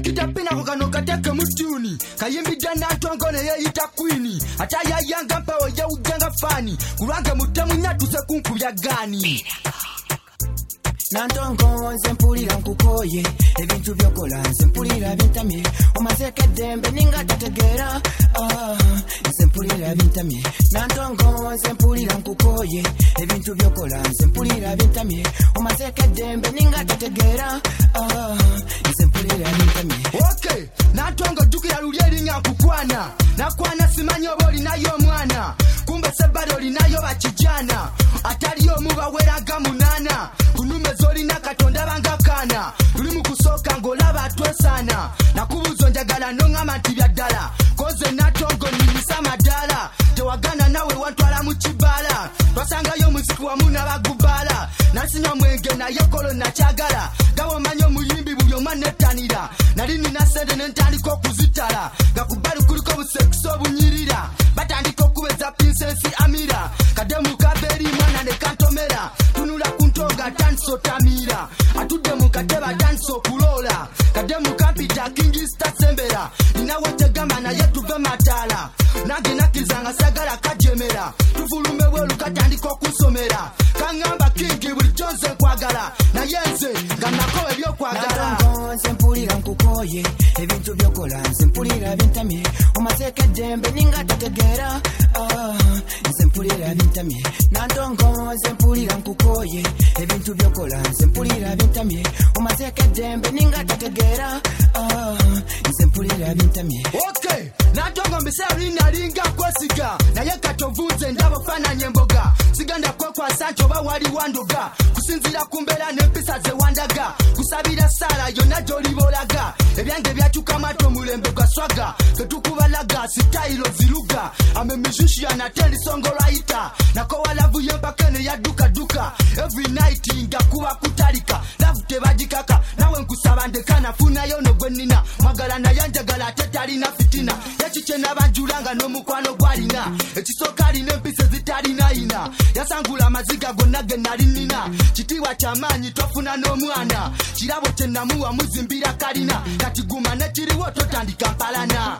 kitapina kukano kateke mutuni kayimbidda Nantongo ne yeyita Queen atayayanga mpawo ya ujanga fani kulwange mutemu nyatuse kunkubya gani Nantongo nze mpulira nkukoye ebintu byokola nze mpulira bintamye omazeke dembe ninga tategeera nze mpulira bintamye Nantongo nze mpulira nkukoye ebintu byokola nze mpulira bintamye omazeke dembe ninga tategeera nze mpulira bintamye. Okay Nantongo jukira luli eringa kukwana nakwana simanyi oba olinayo omwana kumbe sebali olinayo bakijana ataliyo omubaweraga munana kunume zolina katonda banga kana tuli mu kusooka ng'olaba atwesana nakubuuza njagala n'oŋŋamba nti bya ddala koze Nantongo nnyimisa madala tewagana nawe wantwala mu kibaala twasangayo omuziki wamu n'abagubaala nasina mwenge naye kolo nakyagala gawe omanyi omuyimbi buli omu anettanira nali nina sente ne ntandika okuzitala nga ku bbali kuliko obusekisi obunyirira batandika okubeza Princess Amira kademu kabeeri mwana ne kantomera tunula ku ntonga atandisa otamira atudde mu katebe atandisa okuloola kademu kampita King Star Sembera ninawe tegamba naye tuve mataala nange nakkiriza sagala kajemera tufulume bweru katandika okusomera kaŋŋamba King bulijjo nze nkwagala naye nze nga nako ebyokwagala nze mpulira nkukoye ebintu byokola nze mpulira bintamye omazeke dembe ninga tategeera nze mpulira bintamye Nantongo nze mpulira nkukoye ebintu byokola nze mpulira bintamye omazeke dembe ninga tategeera nze mpulira bintamye. Okay Nantongo mbiseera linalinga kwesiga naye katovunze ndabo fananye emboga siganda kwekwasa nti oba wali wandoga kusinzira ku mbeera n'empisa ze wandaga kusabira Sara yonna gy'olibolaga ebyange byakyuka mato mulembe gwa swaga tetukubalaga sitayiro ziruga ame musician ate lisongo lwayita nakowa lavu yempaka ne yaddukaduka every night nga kuba kutalika lavu tebagikaka nawe nkusaba ndeka nafunayo no gwe nnina mwagala naye njagala ate talina fitina yakikye n'abanjulanga n'omukwano gwalina ekisooka alina empisa ezitalinayina yasangula amaziga gonna ge nali nnina kitiibwa kyamaanyi twafuna n'omwana kirabo kye namuwa muzimbira kalina kati guma ne kiriwo totandika mpalana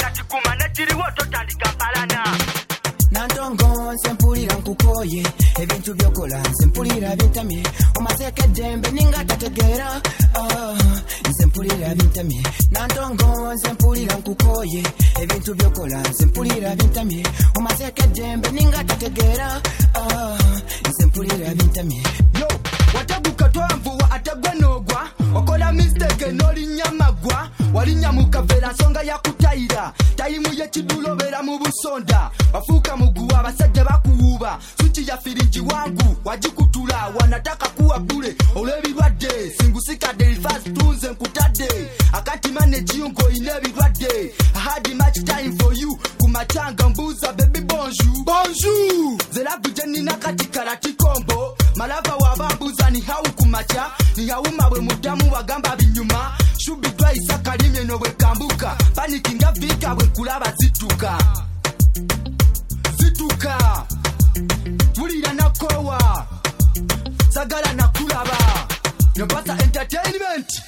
Nantongo nze mpulira nkukoye ebintu byokola nze mpulira bintamye omazeke dembe ninga tategeera nze mpulira bintamye Nantongo nze mpulira nkukoye ebintu byokola nze mpulira bintamye omazeke dembe ninga tategeera nze mpulira bintamye. Yo watabuka twanvuwa ate gwe n'ogwa okola mistake n'olinnya magwa walinnya mu kaveera nsonga yakutayira tayimu y'ekidulo beera mu busonda wafuuka muguwa abasajja bakuwuuba suki ya firingi wangu wagikutula wanataka kuwa bule olw'ebirwadde singusikadde rifas tunze nkutadde akatima ne jiyungo oyina ebirwadde I had much time for you kumachanga mbuuza baby bonjour zerabu gye nnina kati karatikombo malava wabambuuza ni hawu kumacha ni hawuma bwe muddamu bagamba binyuma shubidwa isakalimye no bwe kambuka panikinga vika bwe kulaba zituka tulira nakowa sagala nakulaba Nopasa Entertainment.